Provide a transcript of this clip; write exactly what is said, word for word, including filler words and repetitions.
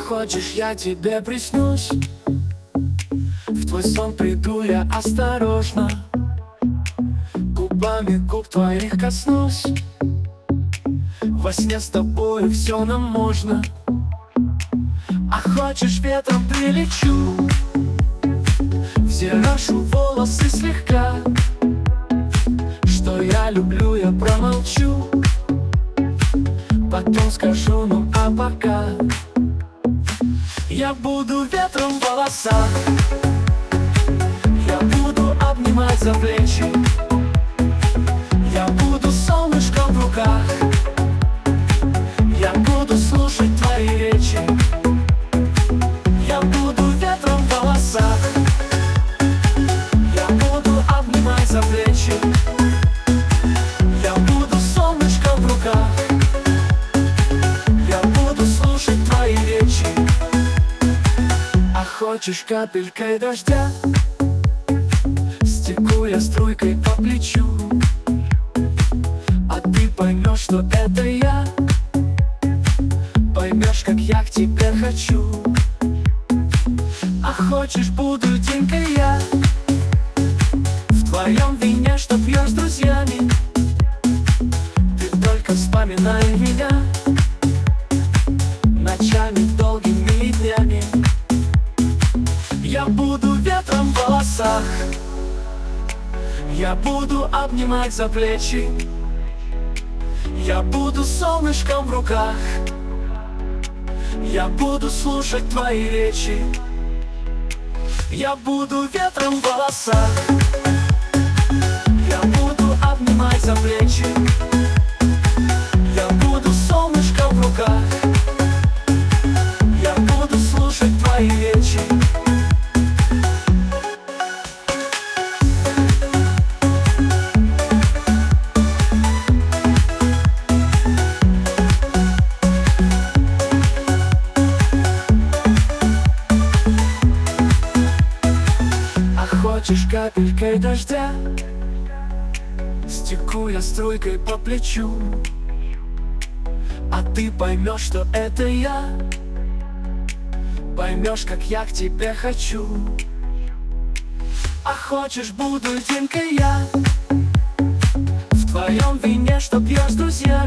хочешь, я тебе приснюсь? В твой сон приду я осторожно, губами губ твоих коснусь. Во сне с тобой все нам можно. А хочешь, ветром прилечу, взъерошу волосы слегка. Что я люблю, я промолчу, потом скажу, ну а пока я буду ветром в волосах, я буду обнимать за плечи, я буду солнышком в руках, я буду слушать твои речи. Я буду ветром в волосах, я буду обнимать за плечи, я буду солнышком в руках, я буду слушать твои речи. А хочешь, капелькой дождя стеку я струйкой по плечу, а ты поймешь, что это я, поймешь, как я к тебе хочу. А хочешь, буду тенькой я в твоем вине, что пьешь с друзьями. Ты только вспоминай меня ночами долгими и днями. Я буду ветром в волосах, я буду обнимать за плечи, я буду солнышком в руках, я буду слушать твои речи. Я буду ветром в волосах, я буду обнимать за плечи, я буду солнышком в руках, я буду слушать твои речи. Хочешь, капелькой дождя стеку я струйкой по плечу, а ты поймешь, что это я, поймешь, как я к тебе хочу. А хочешь, буду тенькой я в твоем вине, что пьешь с друзьями.